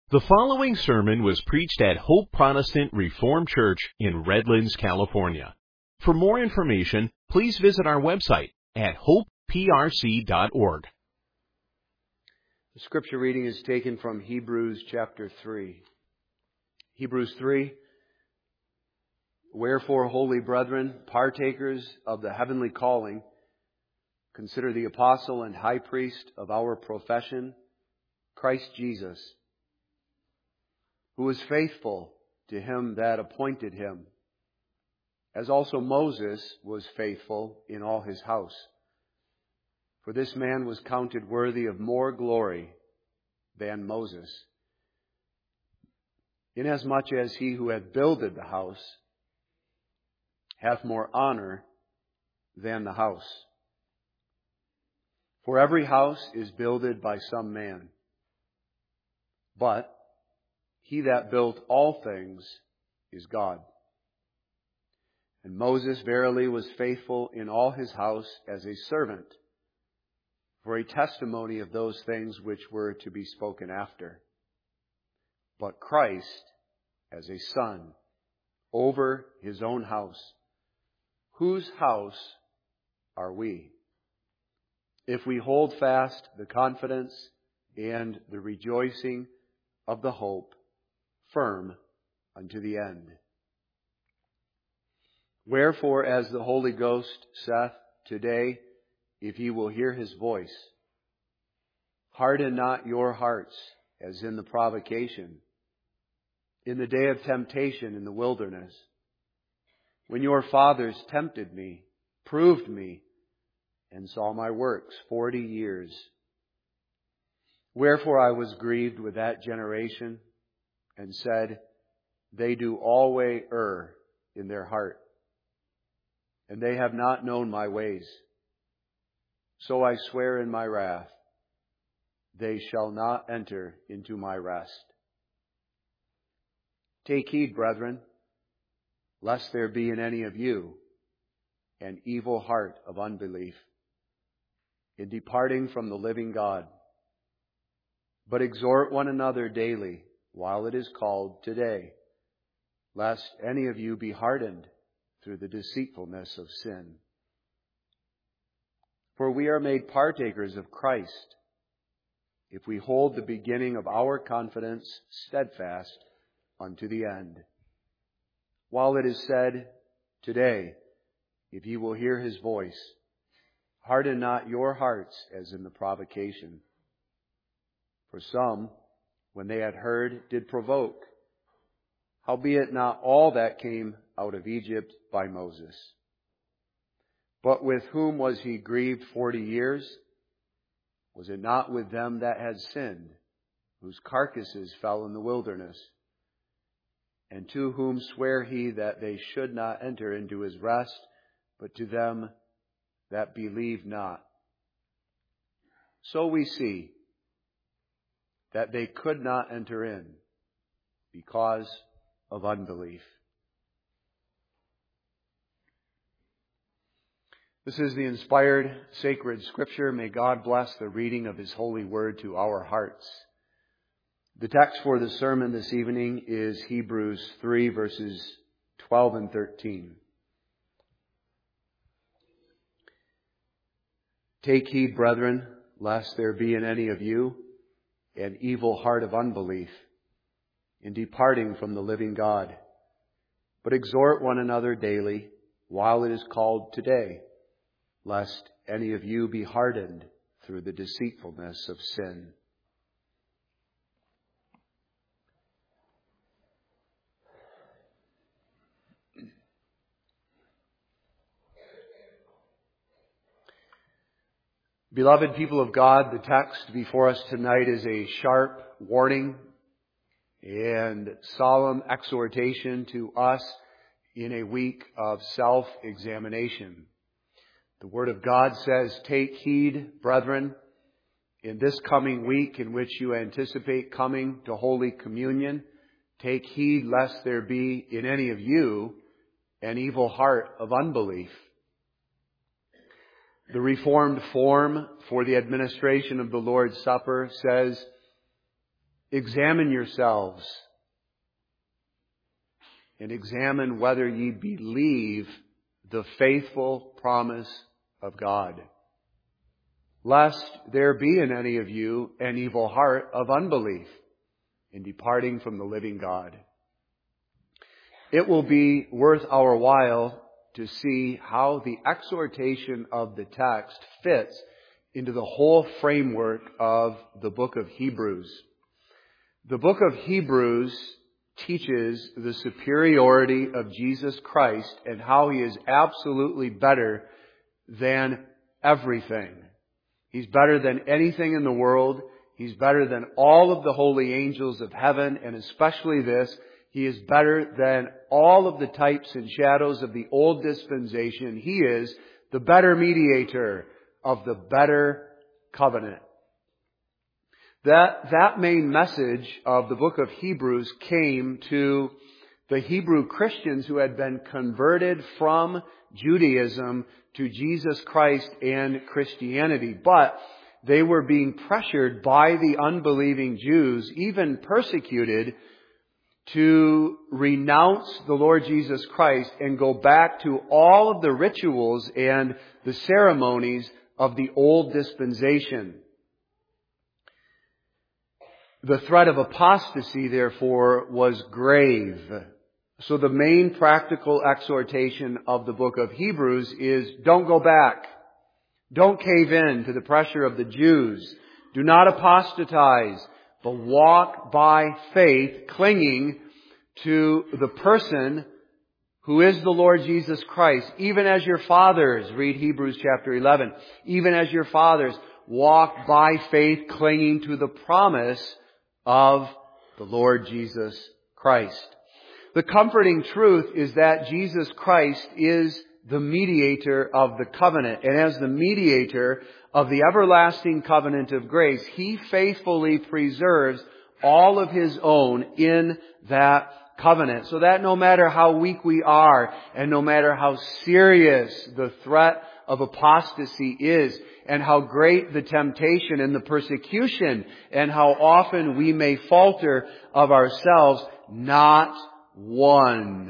The following sermon was preached at Hope Protestant Reformed Church in Redlands, California. For more information, please visit our website at hopeprc.org. The scripture reading is taken from Hebrews chapter 3. Hebrews 3. Wherefore, holy brethren, partakers of the heavenly calling, consider the apostle and high priest of our profession, Christ Jesus, who was faithful to him that appointed him, as also Moses was faithful in all his house. For this man was counted worthy of more glory than Moses, inasmuch as he who hath builded the house hath more honor than the house. For every house is builded by some man, but he that built all things is God. And Moses verily was faithful in all his house as a servant, for a testimony of those things which were to be spoken after. But Christ as a son over his own house. Whose house are we? If we hold fast the confidence and the rejoicing of the hope firm unto the end. Wherefore, as the Holy Ghost saith, today, if ye will hear his voice, harden not your hearts as in the provocation, in the day of temptation in the wilderness, when your fathers tempted me, proved me, and saw my works 40 years. Wherefore I was grieved with that generation, and said, they do always err in their heart, and they have not known my ways. So I swear in my wrath, they shall not enter into my rest. Take heed, brethren, lest there be in any of you an evil heart of unbelief, in departing from the living God. But exhort one another daily, while it is called today, lest any of you be hardened through the deceitfulness of sin. For we are made partakers of Christ, if we hold the beginning of our confidence steadfast unto the end. While it is said, today, if ye will hear his voice, harden not your hearts as in the provocation. For some, when they had heard, did provoke, howbeit not all that came out of Egypt by Moses. But with whom was he grieved 40 years? Was it not with them that had sinned, whose carcasses fell in the wilderness? And to whom sware he that they should not enter into his rest, but to them that believe not? So we see that they could not enter in because of unbelief. This is the inspired sacred scripture. May God bless the reading of his holy word to our hearts. The text for the sermon this evening is Hebrews 3 verses 12 and 13. Take heed, brethren, lest there be in any of you an evil heart of unbelief, in departing from the living God. But exhort one another daily, while it is called today, lest any of you be hardened through the deceitfulness of sin. Beloved people of God, the text before us tonight is a sharp warning and solemn exhortation to us in a week of self-examination. The Word of God says, take heed, brethren, in this coming week in which you anticipate coming to Holy Communion, take heed lest there be in any of you an evil heart of unbelief. The Reformed form for the administration of the Lord's Supper says, Examine yourselves, and examine whether ye believe the faithful promise of God. Lest there be in any of you an evil heart of unbelief in departing from the living God. It will be worth our while to see how the exhortation of the text fits into the whole framework of the book of Hebrews. The book of Hebrews teaches the superiority of Jesus Christ and how He is absolutely better than everything. He's better than anything in the world. He's better than all of the holy angels of heaven, and especially this, He is better than all of the types and shadows of the old dispensation. He is the better mediator of the better covenant. That main message of the book of Hebrews came to the Hebrew Christians who had been converted from Judaism to Jesus Christ and Christianity. But they were being pressured by the unbelieving Jews, even persecuted, to renounce the Lord Jesus Christ and go back to all of the rituals and the ceremonies of the old dispensation. The threat of apostasy, therefore, was grave. So the main practical exhortation of the book of Hebrews is don't go back. Don't cave in to the pressure of the Jews. Do not apostatize, but walk by faith, clinging to the person who is the Lord Jesus Christ. Even as your fathers, read Hebrews chapter 11, even as your fathers walk by faith, clinging to the promise of the Lord Jesus Christ. The comforting truth is that Jesus Christ is the mediator of the covenant. And as the mediator of the everlasting covenant of grace, He faithfully preserves all of His own in that covenant. So that no matter how weak we are, and no matter how serious the threat of apostasy is, and how great the temptation and the persecution, and how often we may falter of ourselves, not one.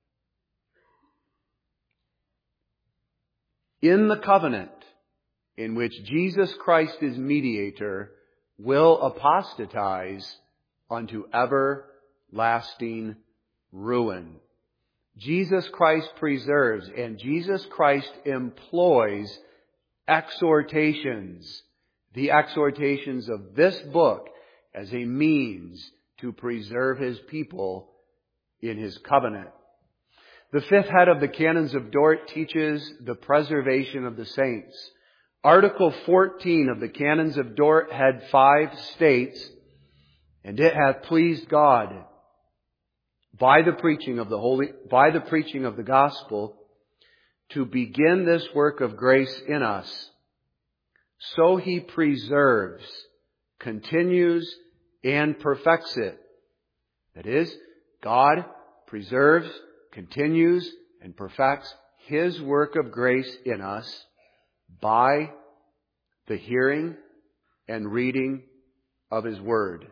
In the covenant in which Jesus Christ is mediator will apostatize unto everlasting ruin. Jesus Christ preserves, and Jesus Christ employs exhortations, the exhortations of this book, as a means to preserve His people in His covenant. The fifth head of the Canons of Dort teaches the preservation of the saints. Article 14 of the Canons of Dort, head 5 states, "And it hath pleased God by the preaching of the gospel to begin this work of grace in us. So He preserves, continues, and perfects it." That is, God preserves, continues, and perfects His work of grace in us by the hearing and reading of His Word,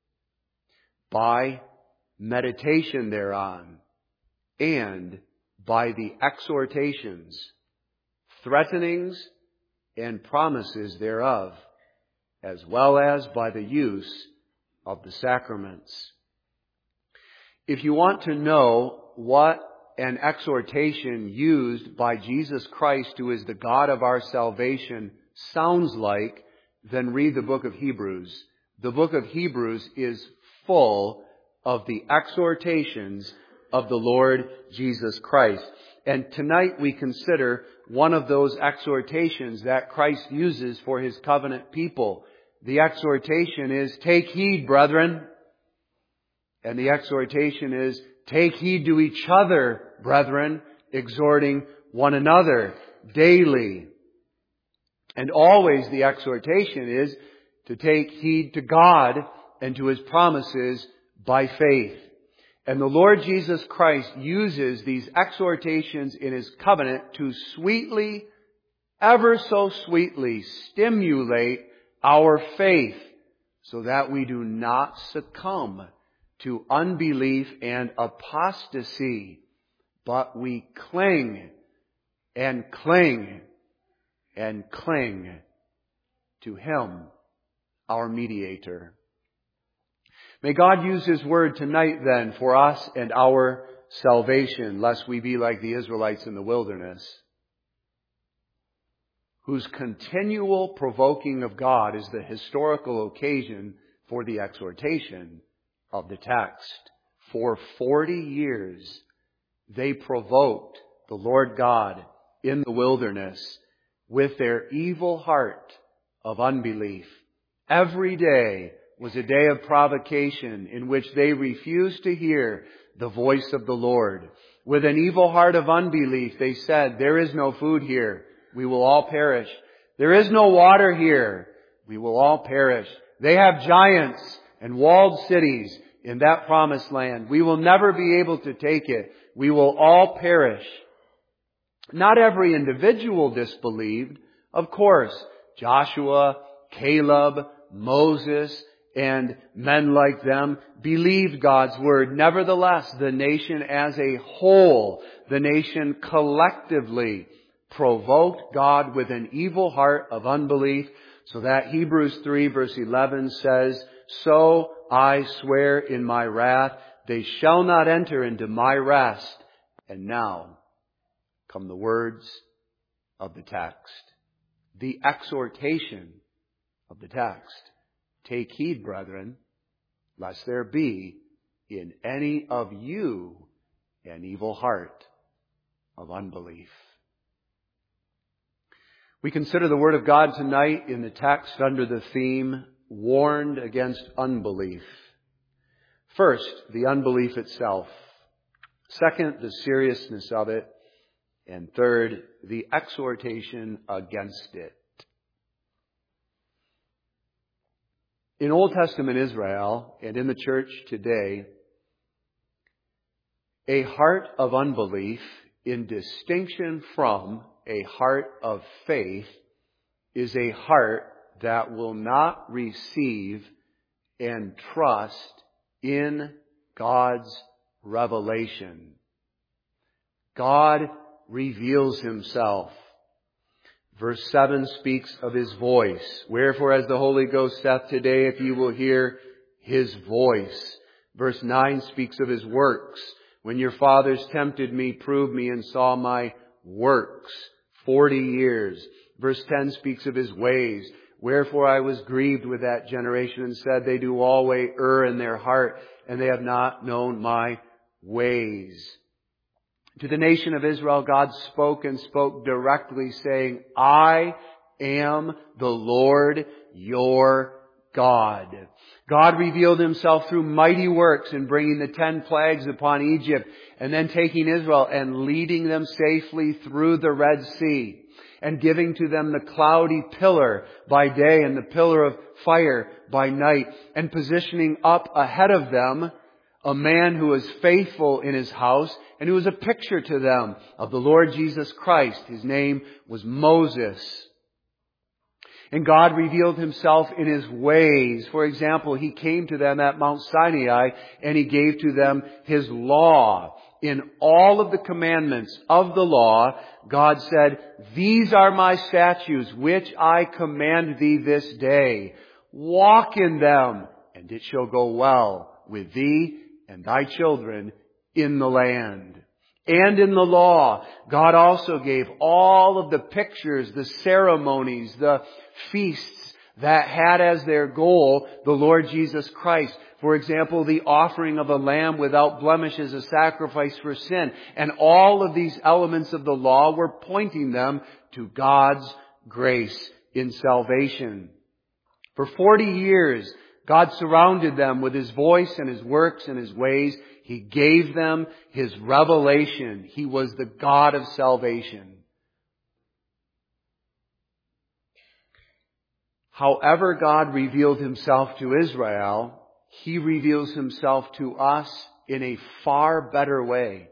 by meditation thereon, and by the exhortations, threatenings, and promises thereof, as well as by the use of the sacraments. If you want to know what an exhortation used by Jesus Christ, who is the God of our salvation, sounds like, then read the book of Hebrews. The book of Hebrews is full of the exhortations of the Lord Jesus Christ. And tonight we consider one of those exhortations that Christ uses for His covenant people. The exhortation is, "Take heed, brethren." And the exhortation is, "Take heed to each other, brethren," exhorting one another daily. And always the exhortation is to take heed to God and to His promises by faith. And the Lord Jesus Christ uses these exhortations in His covenant to sweetly, ever so sweetly, stimulate our faith so that we do not succumb to unbelief and apostasy, but we cling and cling and cling to Him, our mediator. May God use His word tonight then for us and our salvation, lest we be like the Israelites in the wilderness, whose continual provoking of God is the historical occasion for the exhortation of the text. For 40 years they provoked the Lord God in the wilderness with their evil heart of unbelief. Every day was a day of provocation in which they refused to hear the voice of the Lord. With an evil heart of unbelief, they said, "There is no food here. We will all perish. There is no water here. We will all perish. They have giants and walled cities in that promised land. We will never be able to take it. We will all perish." Not every individual disbelieved. Of course, Joshua, Caleb, Moses, and men like them believed God's word. Nevertheless, the nation as a whole, the nation collectively, provoked God with an evil heart of unbelief, so that Hebrews 3 verse 11 says, "So I swear in my wrath, they shall not enter into my rest." And now come the words of the text, the exhortation of the text. "Take heed, brethren, lest there be in any of you an evil heart of unbelief." We consider the Word of God tonight in the text under the theme, warned against unbelief. First, the unbelief itself. Second, the seriousness of it. And third, the exhortation against it. In Old Testament Israel and in the church today, a heart of unbelief, in distinction from a heart of faith, is a heart that will not receive and trust in God's revelation. God reveals Himself. Verse 7 speaks of His voice. "Wherefore, as the Holy Ghost saith today, if you will hear His voice." Verse 9 speaks of His works. "When your fathers tempted me, proved me, and saw my works 40 years. Verse 10 speaks of His ways. "Wherefore I was grieved with that generation, and said, they do always err in their heart, and they have not known my ways." To the nation of Israel, God spoke and spoke directly, saying, "I am the Lord your God." God revealed Himself through mighty works in bringing the 10 plagues upon Egypt, and then taking Israel and leading them safely through the Red Sea, and giving to them the cloudy pillar by day and the pillar of fire by night, and positioning up ahead of them a man who was faithful in His house, and who was a picture to them of the Lord Jesus Christ. His name was Moses. And God revealed Himself in His ways. For example, He came to them at Mount Sinai, and He gave to them His law. In all of the commandments of the law, God said, "These are my statutes, which I command thee this day. Walk in them, and it shall go well with thee and thy children in the land." And in the law, God also gave all of the pictures, the ceremonies, the feasts that had as their goal the Lord Jesus Christ. For example, the offering of a lamb without blemish as a sacrifice for sin. And all of these elements of the law were pointing them to God's grace in salvation. For 40 years, God surrounded them with His voice and His works and His ways. He gave them His revelation. He was the God of salvation. However God revealed Himself to Israel, He reveals Himself to us in a far better way.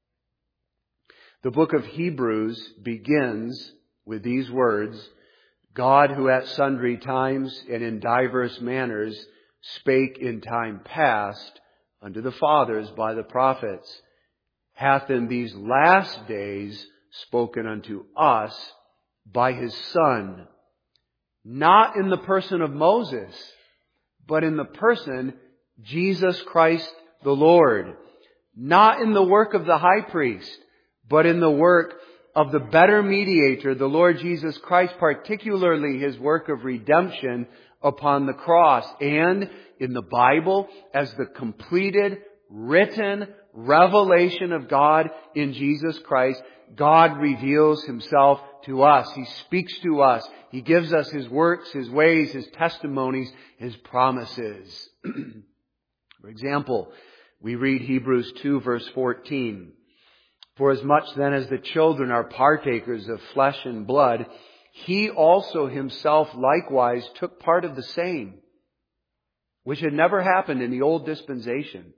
The book of Hebrews begins with these words, God, who at sundry times and in divers manners spake in time past unto the fathers by the prophets, hath in these last days spoken unto us by His Son, not in the person of Moses, but in the person Jesus Christ the Lord, not in the work of the high priest, but in the work of the better mediator, the Lord Jesus Christ, particularly His work of redemption upon the cross, and in the Bible as the completed, written revelation of God in Jesus Christ. God reveals Himself to us. He speaks to us. He gives us His works, His ways, His testimonies, His promises. For example, we read Hebrews 2 verse 14. For as much then as the children are partakers of flesh and blood, He also Himself likewise took part of the same, which had never happened in the old dispensation,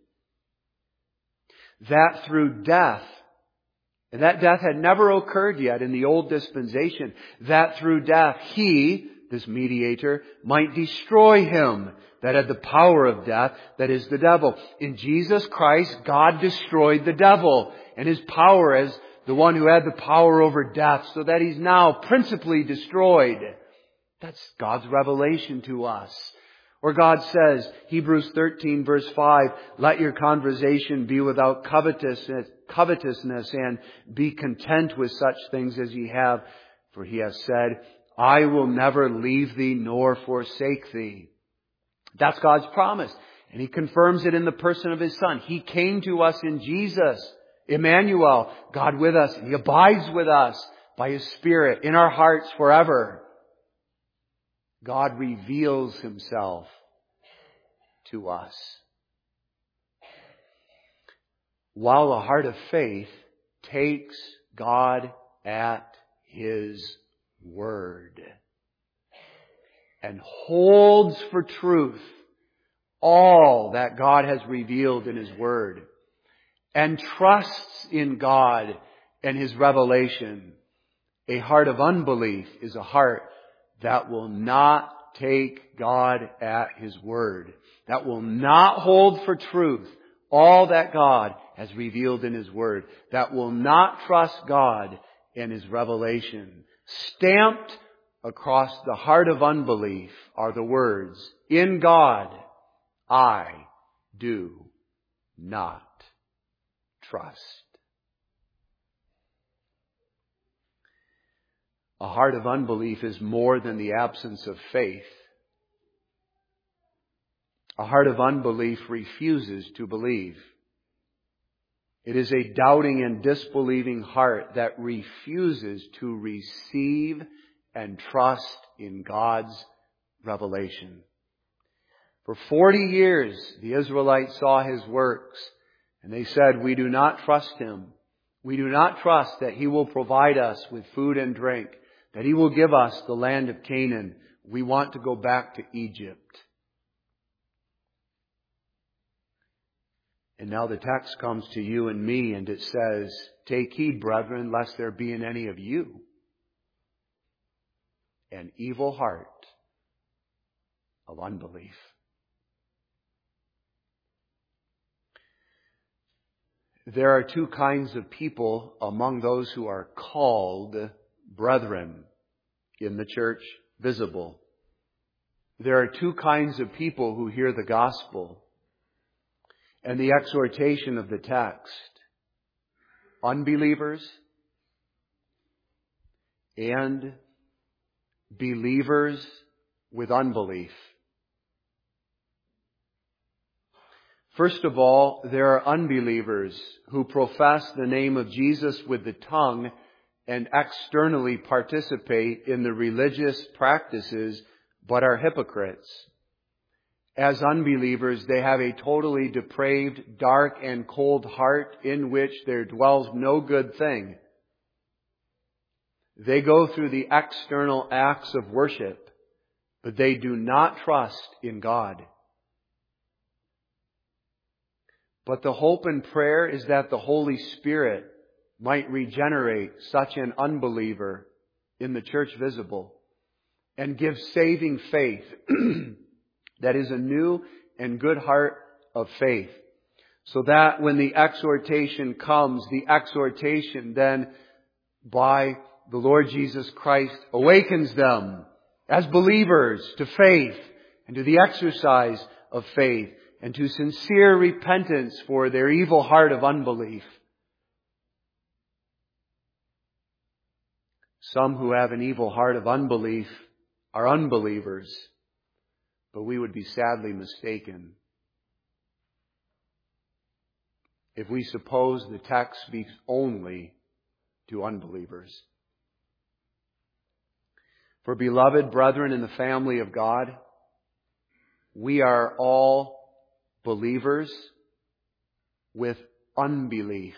that through death, and that death had never occurred yet in the old dispensation, that through death He, this mediator, might destroy him that had the power of death, that is the devil. In Jesus Christ, God destroyed the devil and his power as the one who had the power over death, so that he's now principally destroyed. That's God's revelation to us. Or God says, Hebrews 13 verse 5, let your conversation be without covetousness, and be content with such things as ye have. For He has said, I will never leave thee nor forsake thee. That's God's promise. And He confirms it in the person of His Son. He came to us in Jesus, Emmanuel, God with us. And He abides with us by His Spirit in our hearts forever. God reveals Himself to us. While the heart of faith takes God at His word and holds for truth all that God has revealed in His word, and trusts in God and His revelation. A heart of unbelief is a heart that will not take God at His word, that will not hold for truth all that God has revealed in His word, that will not trust God and His revelation. Stamped across the heart of unbelief are the words, in God I do not trust. A heart of unbelief is more than the absence of faith. A heart of unbelief refuses to believe. It is a doubting and disbelieving heart that refuses to receive and trust in God's revelation. For 40 years, the Israelites saw His works, and they said, we do not trust Him. We do not trust that He will provide us with food and drink, that He will give us the land of Canaan. We want to go back to Egypt. And now the text comes to you and me, and it says, take heed, brethren, lest there be in any of you an evil heart of unbelief. There are two kinds of people among those who are called brethren in the church visible. There are two kinds of people who hear the gospel and the exhortation of the text. Unbelievers and believers with unbelief. First of all, there are unbelievers who profess the name of Jesus with the tongue and externally participate in the religious practices, but are hypocrites. As unbelievers, they have a totally depraved, dark, and cold heart in which there dwells no good thing. They go through the external acts of worship, but they do not trust in God. But the hope and prayer is that the Holy Spirit might regenerate such an unbeliever in the church visible, and give saving faith. That is a new and good heart of faith. So that when the exhortation comes, the exhortation then by the Lord Jesus Christ awakens them as believers to faith and to the exercise of faith and to sincere repentance for their evil heart of unbelief. Some who have an evil heart of unbelief are unbelievers, but we would be sadly mistaken if we suppose the text speaks only to unbelievers. For beloved brethren in the family of God, we are all believers with unbelief.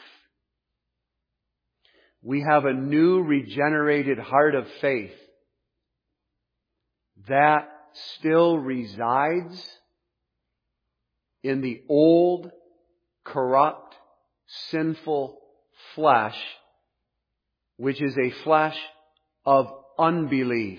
We have a new regenerated heart of faith that still resides in the old, corrupt, sinful flesh, which is a flesh of unbelief.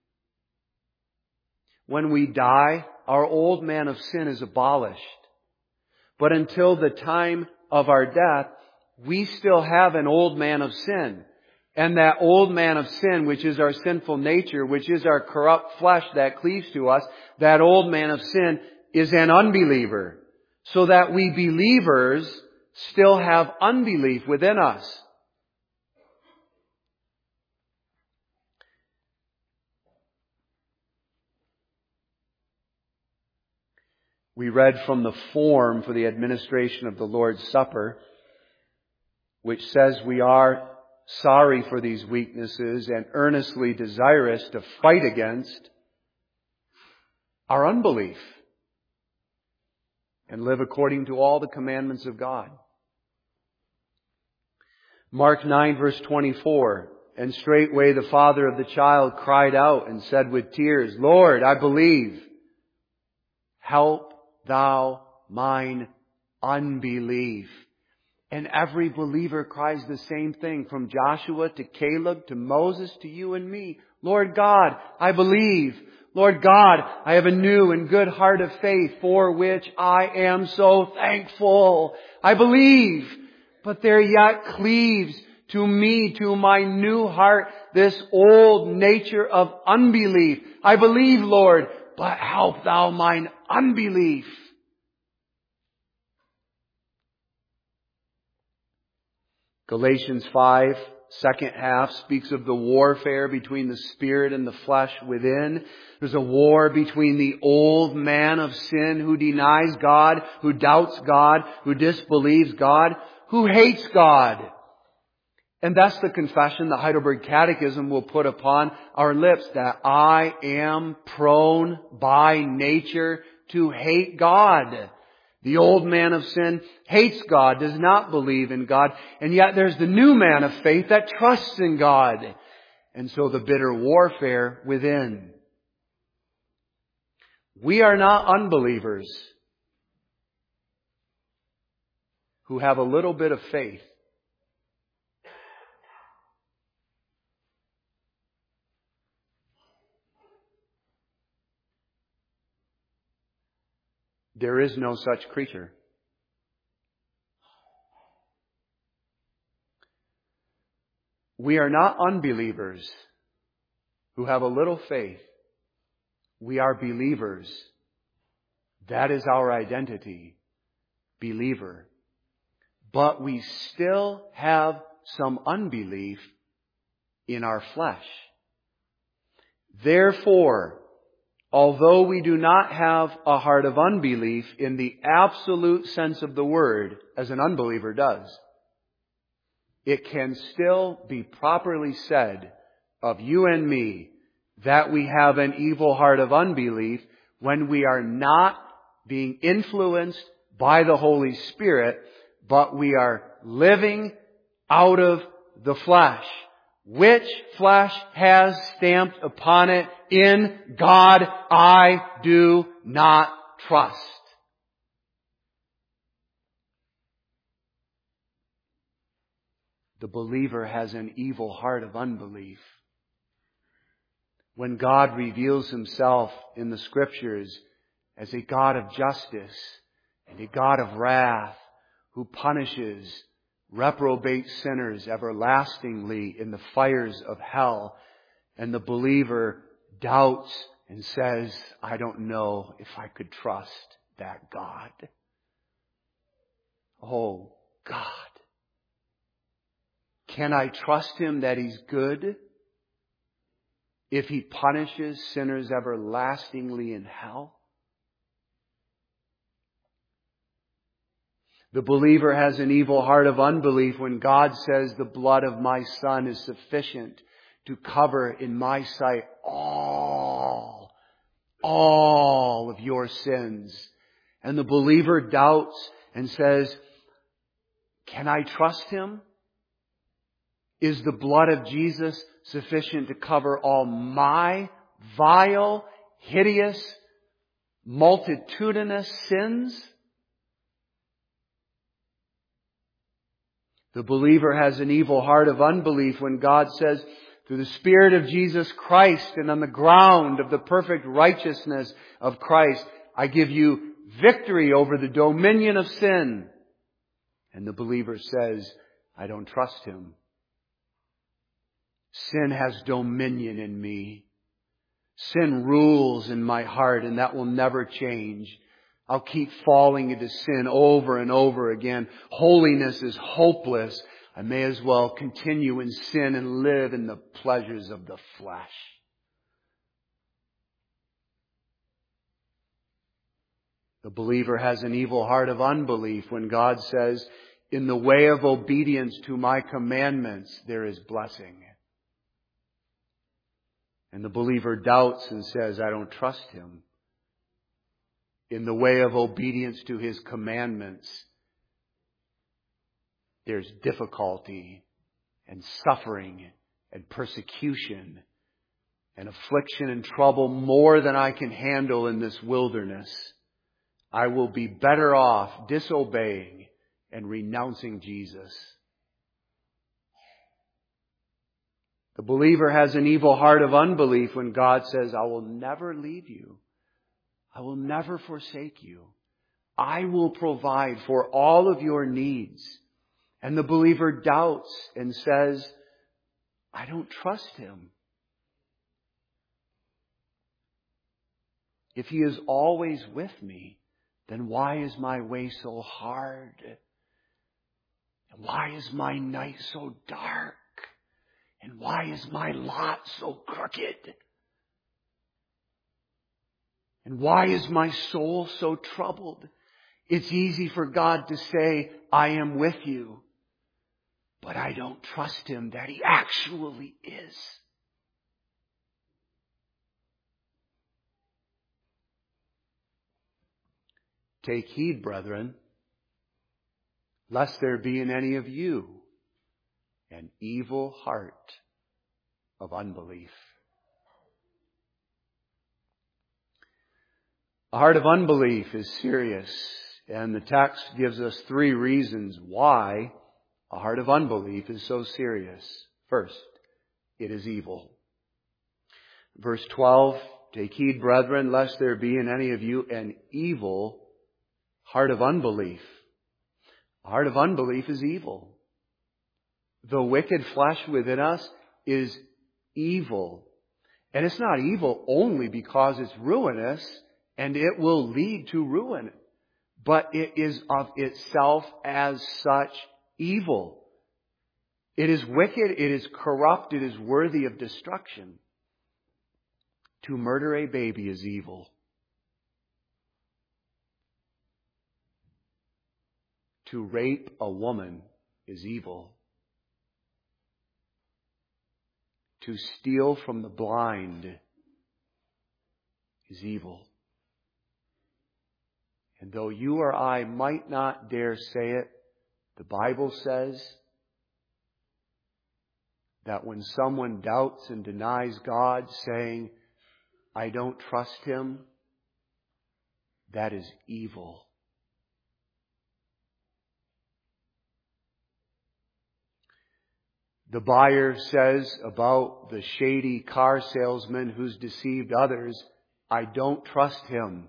When we die, our old man of sin is abolished. But until the time of our death, we still have an old man of sin. And that old man of sin, which is our sinful nature, which is our corrupt flesh that cleaves to us, that old man of sin is an unbeliever. So that we believers still have unbelief within us. We read from the form for the administration of the Lord's Supper, which says we are sorry for these weaknesses and earnestly desirous to fight against our unbelief and live according to all the commandments of God. Mark 9 verse 24, and straightway the father of the child cried out and said with tears, Lord, I believe. Help thou mine unbelief. And every believer cries the same thing, from Joshua to Caleb to Moses to you and me. Lord God, I believe. Lord God, I have a new and good heart of faith for which I am so thankful. I believe, but there yet cleaves to me, to my new heart, this old nature of unbelief. I believe, Lord, but help thou mine unbelief. Galatians 5, second half, speaks of the warfare between the spirit and the flesh within. There's a war between the old man of sin who denies God, who doubts God, who disbelieves God, who hates God. And that's the confession the Heidelberg Catechism will put upon our lips, that I am prone by nature to hate God. The old man of sin hates God, does not believe in God, and yet there's the new man of faith that trusts in God. And so the bitter warfare within. We are not unbelievers who have a little bit of faith. There is no such creature. We are not unbelievers who have a little faith. We are believers. That is our identity. Believer. But we still have some unbelief in our flesh. Therefore, although we do not have a heart of unbelief in the absolute sense of the word, as an unbeliever does, it can still be properly said of you and me that we have an evil heart of unbelief when we are not being influenced by the Holy Spirit, but we are living out of the flesh. Which flesh has stamped upon it, in God I do not trust. The believer has an evil heart of unbelief when God reveals Himself in the Scriptures as a God of justice and a God of wrath who punishes reprobate sinners everlastingly in the fires of hell, and the believer doubts and says, I don't know if I could trust that God. Oh, God. Can I trust Him that He's good if He punishes sinners everlastingly in hell? The believer has an evil heart of unbelief when God says the blood of my Son is sufficient to cover in my sight all of your sins. And the believer doubts and says, can I trust Him? Is the blood of Jesus sufficient to cover all my vile, hideous, multitudinous sins? The believer has an evil heart of unbelief when God says, through the Spirit of Jesus Christ and on the ground of the perfect righteousness of Christ, I give you victory over the dominion of sin. And the believer says, I don't trust Him. Sin has dominion in me. Sin rules in my heart, and that will never change. I'll keep falling into sin over and over again. Holiness is hopeless. I may as well continue in sin and live in the pleasures of the flesh. The believer has an evil heart of unbelief when God says, in the way of obedience to my commandments, there is blessing. And the believer doubts and says, I don't trust Him. In the way of obedience to His commandments, there's difficulty and suffering and persecution and affliction and trouble more than I can handle in this wilderness. I will be better off disobeying and renouncing Jesus. The believer has an evil heart of unbelief when God says, I will never leave you. I will never forsake you. I will provide for all of your needs. And the believer doubts and says, I don't trust Him. If He is always with me, then why is my way so hard? And why is my night so dark? And why is my lot so crooked? And why is my soul so troubled? It's easy for God to say, I am with you. But I don't trust Him that He actually is. Take heed, brethren, lest there be in any of you an evil heart of unbelief. A heart of unbelief is serious, and the text gives us 3 reasons why a heart of unbelief is so serious. First, it is evil. Verse 12, take heed, brethren, lest there be in any of you an evil heart of unbelief. A heart of unbelief is evil. The wicked flesh within us is evil. And it's not evil only because it's ruinous and it will lead to ruin. But it is of itself as such evil. It is wicked, it is corrupt, it is worthy of destruction. To murder a baby is evil. To rape a woman is evil. To steal from the blind is evil. And though you or I might not dare say it, the Bible says that when someone doubts and denies God, saying, I don't trust Him, that is evil. The buyer says about the shady car salesman who's deceived others, I don't trust him.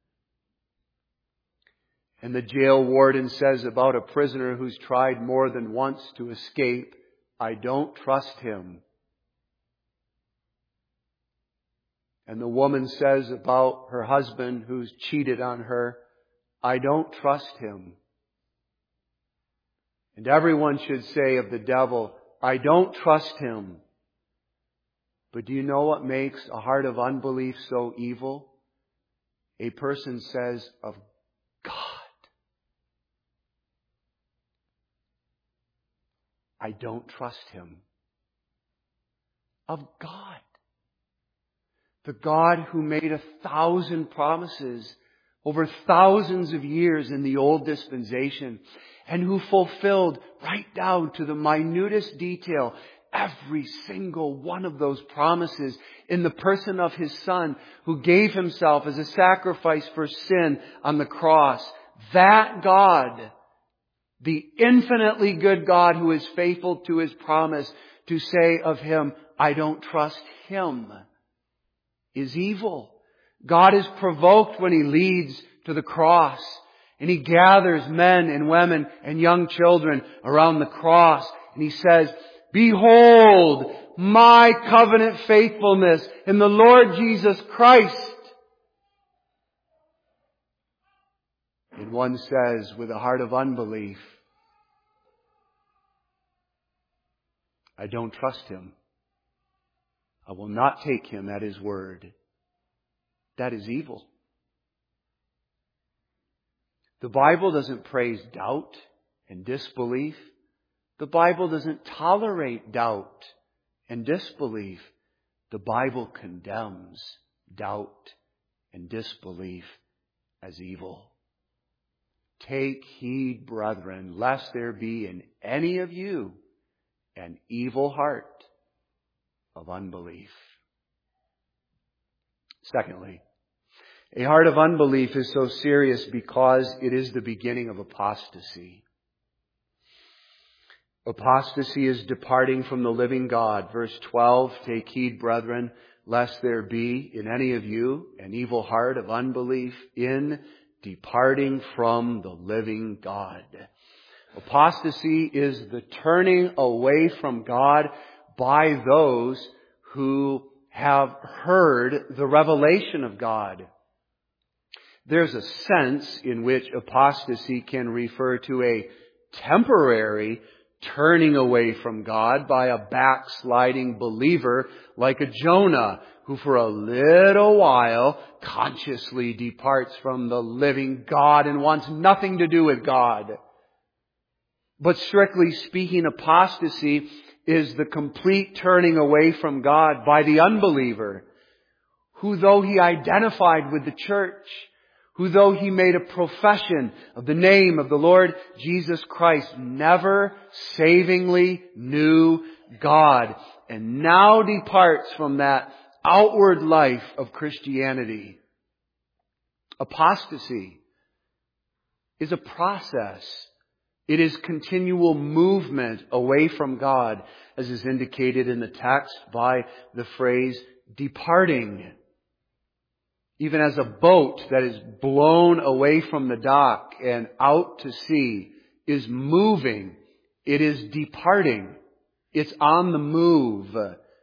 And the jail warden says about a prisoner who's tried more than once to escape, I don't trust him. And the woman says about her husband who's cheated on her, I don't trust him. And everyone should say of the devil, I don't trust him. But do you know what makes a heart of unbelief so evil? A person says of God, I don't trust him. Of God. The God who made 1,000 promises over thousands of years in the old dispensation, and who fulfilled right down to the minutest detail every single one of those promises in the person of His Son, who gave Himself as a sacrifice for sin on the cross. That God, the infinitely good God who is faithful to His promise to say of Him, I don't trust Him, is evil. God is provoked when He leads to the cross, and He gathers men and women and young children around the cross, and He says, behold my covenant faithfulness in the Lord Jesus Christ. And one says with a heart of unbelief, I don't trust Him. I will not take Him at His word. That is evil. The Bible doesn't praise doubt and disbelief. The Bible doesn't tolerate doubt and disbelief. The Bible condemns doubt and disbelief as evil. Take heed, brethren, lest there be in any of you an evil heart of unbelief. Secondly, a heart of unbelief is so serious because it is the beginning of apostasy. Apostasy is departing from the living God. Verse 12, take heed, brethren, lest there be in any of you an evil heart of unbelief in departing from the living God. Apostasy is the turning away from God by those who have heard the revelation of God. There's a sense in which apostasy can refer to a temporary turning away from God by a backsliding believer like a Jonah, who for a little while consciously departs from the living God and wants nothing to do with God. But strictly speaking, apostasy is the complete turning away from God by the unbeliever, who though he identified with the church, who though he made a profession of the name of the Lord Jesus Christ, never savingly knew God, and now departs from that outward life of Christianity. Apostasy is a process. It is continual movement away from God, as is indicated in the text by the phrase departing. Even as a boat that is blown away from the dock and out to sea is moving, it is departing. It's on the move.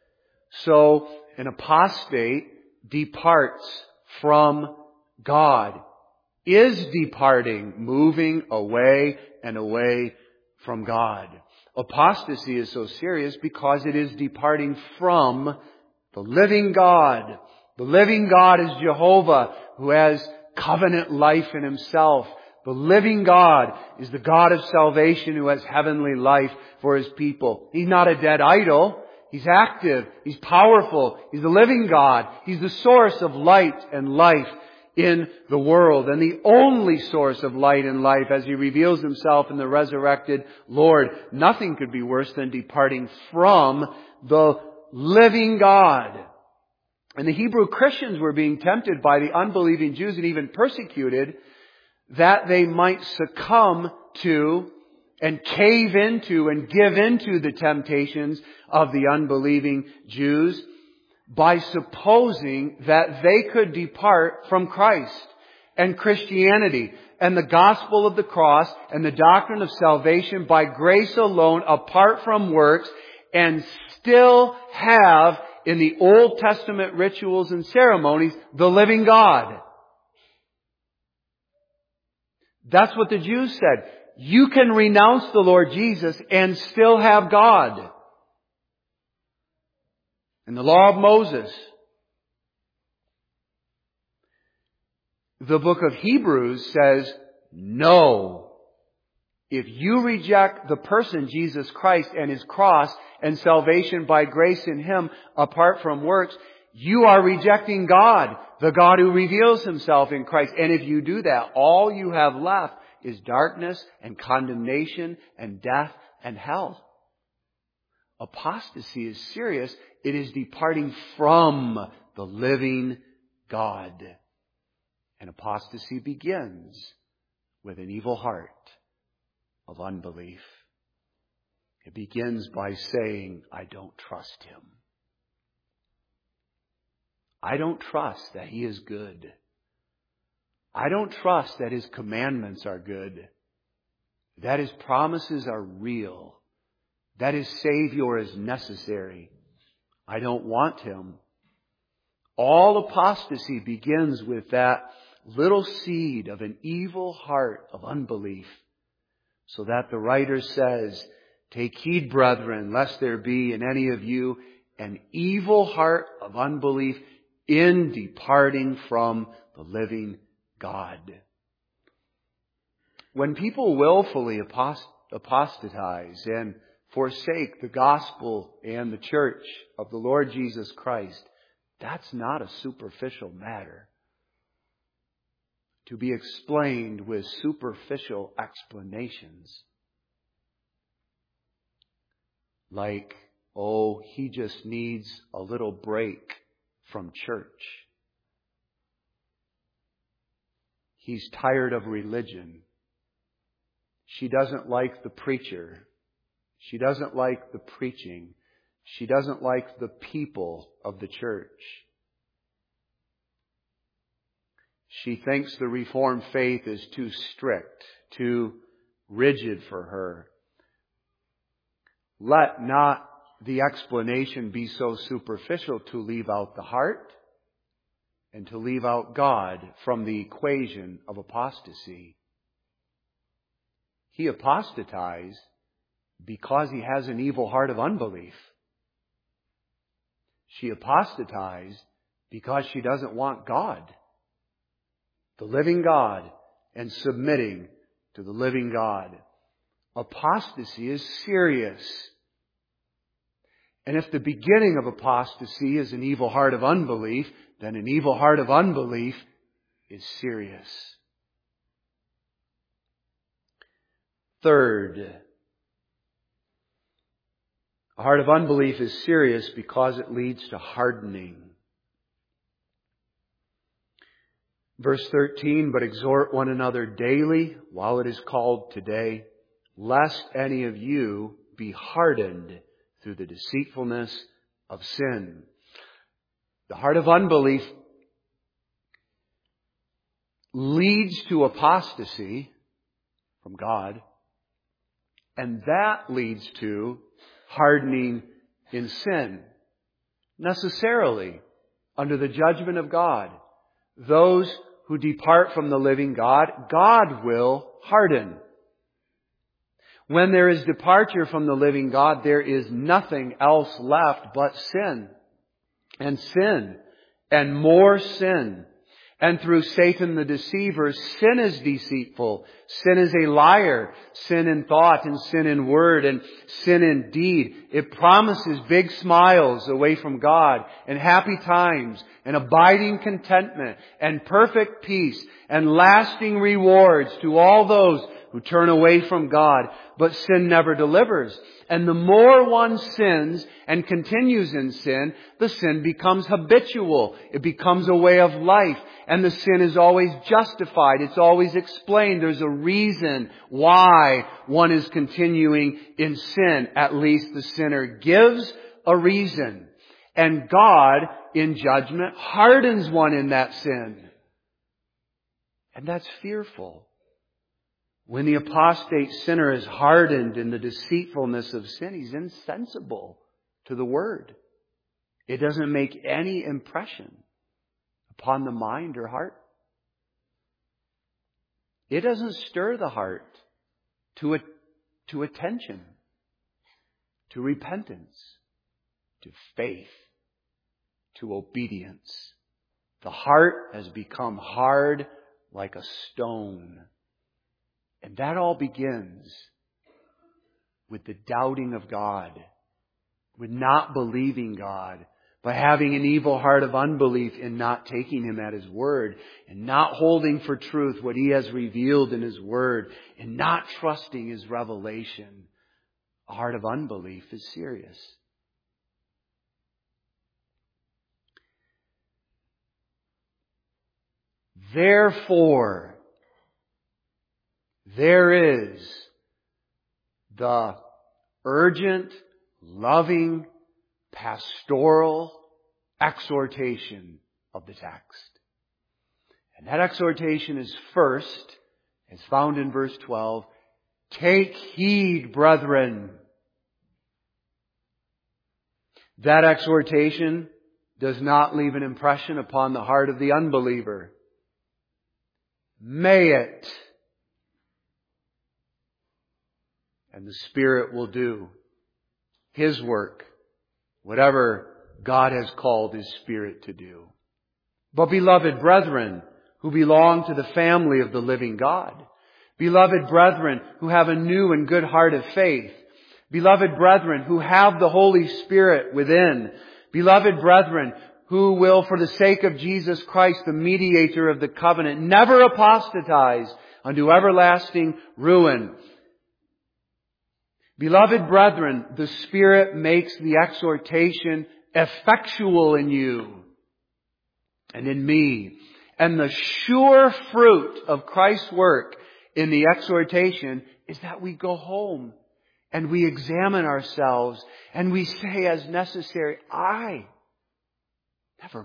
So an apostate departs from God, is departing, moving away and away from God. Apostasy is so serious because it is departing from the living God. The living God is Jehovah, who has covenant life in Himself. The living God is the God of salvation, who has heavenly life for His people. He's not a dead idol. He's active. He's powerful. He's the living God. He's the source of light and life in the world, and the only source of light and life as He reveals Himself in the resurrected Lord. Nothing could be worse than departing from the living God. And the Hebrew Christians were being tempted by the unbelieving Jews and even persecuted that they might succumb to and cave into and give into the temptations of the unbelieving Jews by supposing that they could depart from Christ and Christianity and the gospel of the cross and the doctrine of salvation by grace alone, apart from works, and still have in the Old Testament rituals and ceremonies the living God. That's what the Jews said. You can renounce the Lord Jesus and still have God. And the law of Moses. The book of Hebrews says, no. If you reject the person Jesus Christ and His cross and salvation by grace in Him apart from works, you are rejecting God, the God who reveals Himself in Christ. And if you do that, all you have left is darkness and condemnation and death and hell. Apostasy is serious. It is departing from the living God. And apostasy begins with an evil heart of unbelief. It begins by saying, I don't trust Him. I don't trust that He is good. I don't trust that His commandments are good. That His promises are real. That His Savior is necessary. I don't want Him. All apostasy begins with that little seed of an evil heart of unbelief. So that the writer says, take heed, brethren, lest there be in any of you an evil heart of unbelief in departing from the living God. When people willfully apostatize and forsake the gospel and the church of the Lord Jesus Christ, that's not a superficial matter to be explained with superficial explanations. Like, oh, he just needs a little break from church. He's tired of religion. She doesn't like the preacher. She doesn't like the preaching. She doesn't like the people of the church. She thinks the Reformed faith is too strict, too rigid for her. Let not the explanation be so superficial to leave out the heart and to leave out God from the equation of apostasy. He apostatized because he has an evil heart of unbelief. She apostatized because she doesn't want God, the living God, and submitting to the living God. Apostasy is serious. And if the beginning of apostasy is an evil heart of unbelief, then an evil heart of unbelief is serious. Third, a heart of unbelief is serious because it leads to hardening. Verse 13, but exhort one another daily while it is called today, lest any of you be hardened through the deceitfulness of sin. The heart of unbelief leads to apostasy from God, and that leads to hardening in sin. Necessarily, under the judgment of God, those who depart from the living God, God will harden. When there is departure from the living God, there is nothing else left but sin. And sin. And more sin. And through Satan the deceiver, sin is deceitful. Sin is a liar. Sin in thought and sin in word and sin in deed. It promises big smiles away from God and happy times and abiding contentment and perfect peace and lasting rewards to all those who turn away from God, but sin never delivers. And the more one sins and continues in sin, the sin becomes habitual. It becomes a way of life. And the sin is always justified. It's always explained. There's a reason why one is continuing in sin. At least the sinner gives a reason. And God, in judgment, hardens one in that sin. And that's fearful. When the apostate sinner is hardened in the deceitfulness of sin, he's insensible to the Word. It doesn't make any impression upon the mind or heart. It doesn't stir the heart to attention, to repentance, to faith, to obedience. The heart has become hard like a stone. And that all begins with the doubting of God, with not believing God, by having an evil heart of unbelief in not taking Him at His word, and not holding for truth what He has revealed in His word, and not trusting His revelation. A heart of unbelief is serious. Therefore, there is the urgent, loving, pastoral exhortation of the text. And that exhortation is first, as found in verse 12, take heed, brethren. That exhortation does not leave an impression upon the heart of the unbeliever. May it. And the Spirit will do His work, whatever God has called His Spirit to do. But beloved brethren, who belong to the family of the living God, beloved brethren who have a new and good heart of faith, beloved brethren who have the Holy Spirit within, beloved brethren who will, for the sake of Jesus Christ, the mediator of the covenant, never apostatize unto everlasting ruin. Beloved brethren, the Spirit makes the exhortation effectual in you and in me. And the sure fruit of Christ's work in the exhortation is that we go home and we examine ourselves and we say as necessary, never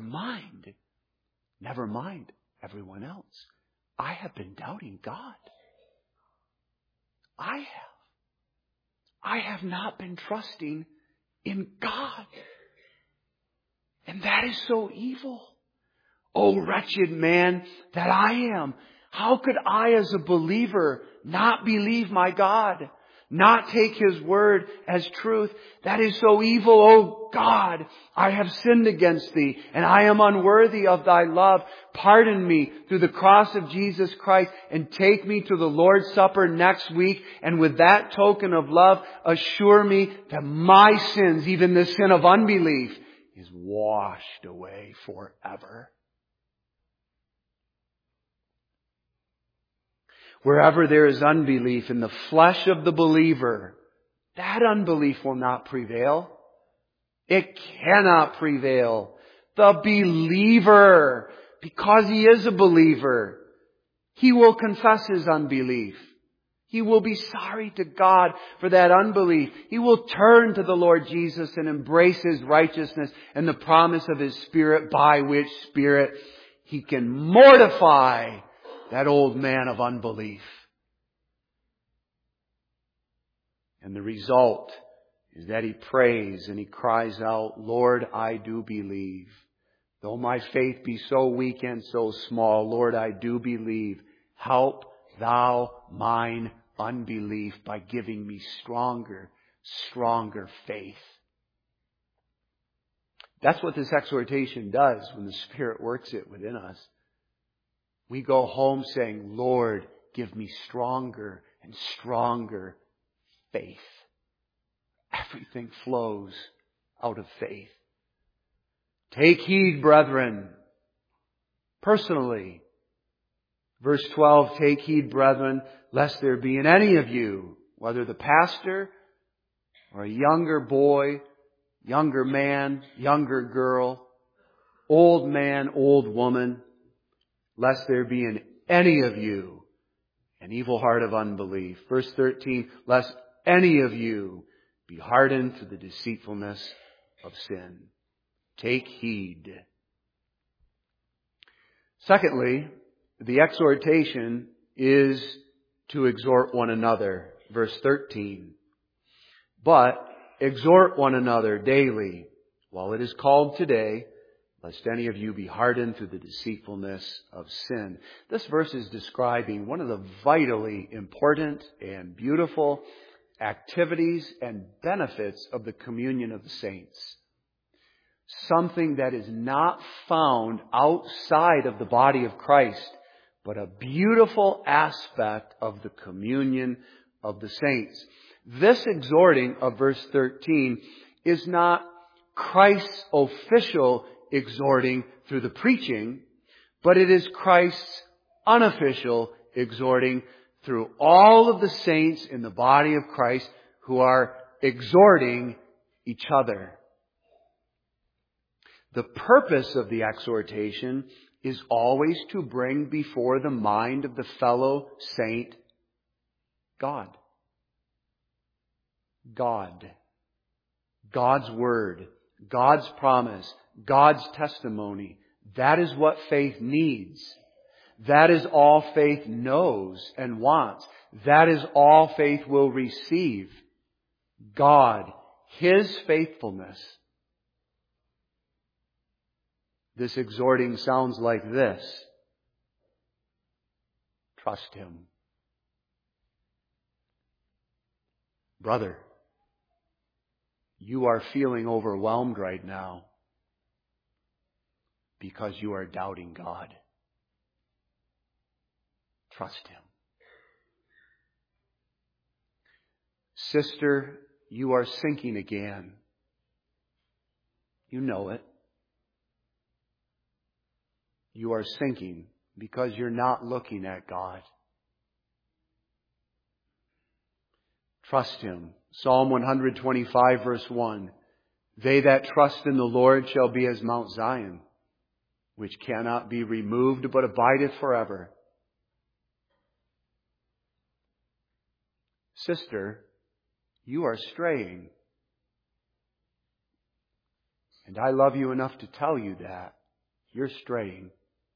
mind everyone else. I have been doubting God. I have not been trusting in God. And that is so evil. Oh, wretched man that I am. How could I as a believer not believe my God? Not take His word as truth? That is so evil. Oh God, I have sinned against Thee and I am unworthy of Thy love. Pardon me through the cross of Jesus Christ and take me to the Lord's Supper next week. And with that token of love, assure me that my sins, even the sin of unbelief, is washed away forever. Wherever there is unbelief in the flesh of the believer, that unbelief will not prevail. It cannot prevail. The believer, because he is a believer, he will confess his unbelief. He will be sorry to God for that unbelief. He will turn to the Lord Jesus and embrace His righteousness and the promise of His Spirit, by which Spirit he can mortify that old man of unbelief. And the result is that he prays and he cries out, Lord, I do believe. Though my faith be so weak and so small, Lord, I do believe. Help Thou mine unbelief by giving me stronger faith. That's what this exhortation does when the Spirit works it within us. We go home saying, Lord, give me stronger and stronger faith. Everything flows out of faith. Take heed, brethren, personally, Verse 12, take heed, brethren, lest there be in any of you, whether the pastor or a younger boy, younger man, younger girl, old man, old woman, lest there be in any of you an evil heart of unbelief. Verse 13, lest any of you be hardened to the deceitfulness of sin. Take heed. Secondly, the exhortation is to exhort one another. Verse 13. But exhort one another daily, while it is called today, lest any of you be hardened through the deceitfulness of sin. This verse is describing one of the vitally important and beautiful activities and benefits of the communion of the saints. Something that is not found outside of the body of Christ, but a beautiful aspect of the communion of the saints. This exhorting of verse 13 is not Christ's official exhorting through the preaching, but it is Christ's unofficial exhorting through all of the saints in the body of Christ who are exhorting each other. The purpose of the exhortation is always to bring before the mind of the fellow saint God. God. God's Word. God's promise. God's testimony. That is what faith needs. That is all faith knows and wants. That is all faith will receive. God. His faithfulness. This exhorting sounds like this. Trust Him. Brother, you are feeling overwhelmed right now because you are doubting God. Trust Him. Sister, you are sinking again. You know it. You are sinking because you're not looking at God. Trust Him. Psalm 125 verse 1. They that trust in the Lord shall be as Mount Zion, which cannot be removed but abideth forever. Sister, you are straying. And I love you enough to tell you that. You're straying.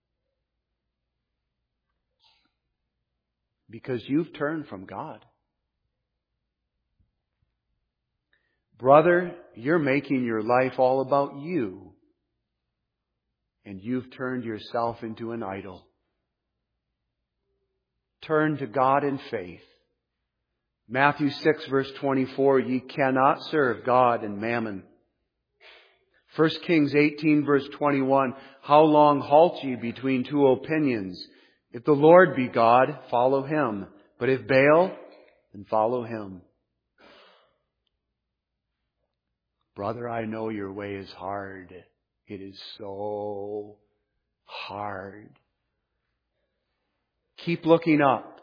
Because you've turned from God. Brother, you're making your life all about you. And you've turned yourself into an idol. Turn to God in faith. Matthew 6 verse 24, ye cannot serve God and mammon. 1 Kings 18 verse 21, how long halt ye between two opinions? If the Lord be God, follow Him. But if Baal, then follow him. Brother, I know your way is hard. It is so hard. Keep looking up.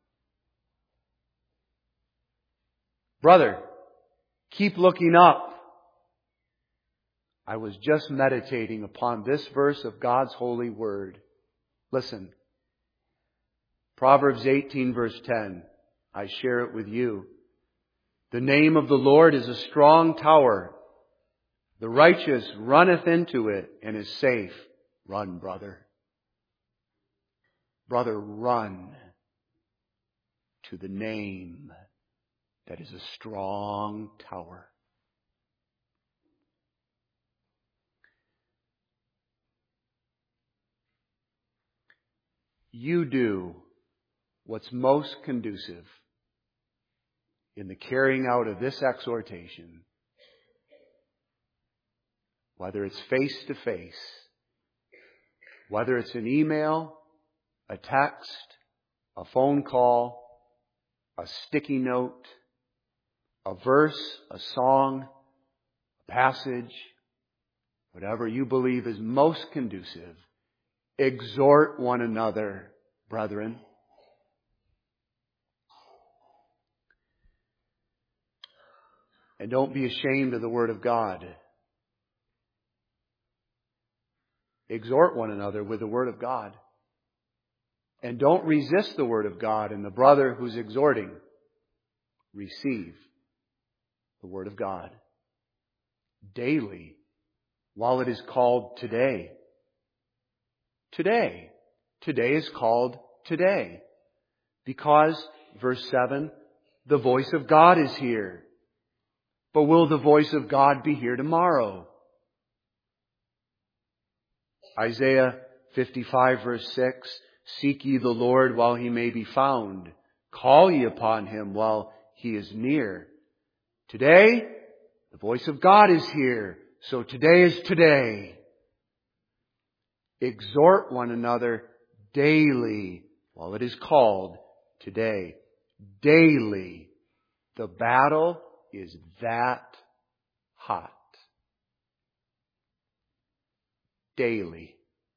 Brother, keep looking up. I was just meditating upon this verse of God's holy word. Listen. Proverbs 18 verse 10. I share it with you. The name of the Lord is a strong tower. The righteous runneth into it and is safe. Run, brother. Brother, run to the name that is a strong tower. You do what's most conducive in the carrying out of this exhortation, whether it's face to face, whether it's an email, a text, a phone call, a sticky note, a verse, a song, a passage, whatever you believe is most conducive, exhort one another brethren. And don't be ashamed of the Word of God. Exhort one another with the Word of God. And don't resist the Word of God. And the brother who's exhorting, receive the Word of God daily while it is called today. Today. Today is called today. Because, verse 7, the voice of God is here. But will the voice of God be here tomorrow? Isaiah 55 verse 6, seek ye the Lord while He may be found. Call ye upon Him while He is near. Today, the voice of God is here. So today is today. Exhort one another daily while it is called today. Daily. The battle is that hot. Daily.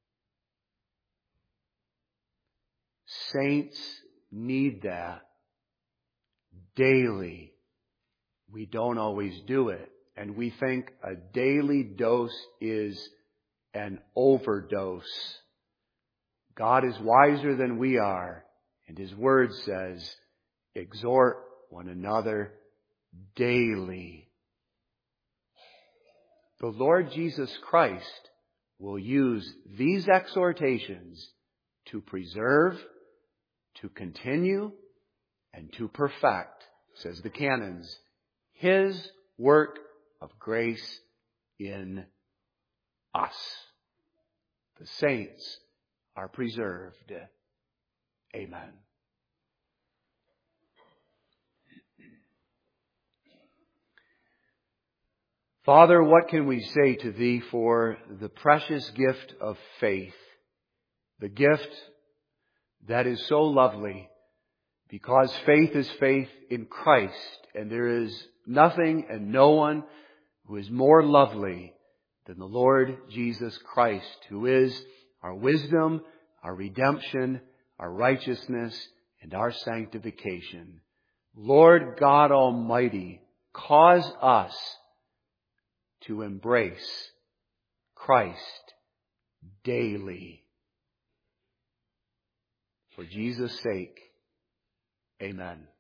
Saints need that daily. We don't always do it. And we think a daily dose is an overdose. God is wiser than we are. And His Word says, exhort one another daily. The Lord Jesus Christ will use these exhortations to preserve, to continue, and to perfect, says the canons, His work of grace in us. The saints are preserved. Amen. Father, what can we say to Thee for the precious gift of faith? The gift that is so lovely, because faith is faith in Christ, and there is nothing and no one who is more lovely than the Lord Jesus Christ, who is our wisdom, our redemption, our righteousness, and our sanctification. Lord God Almighty, cause us to embrace Christ daily. For Jesus' sake, amen.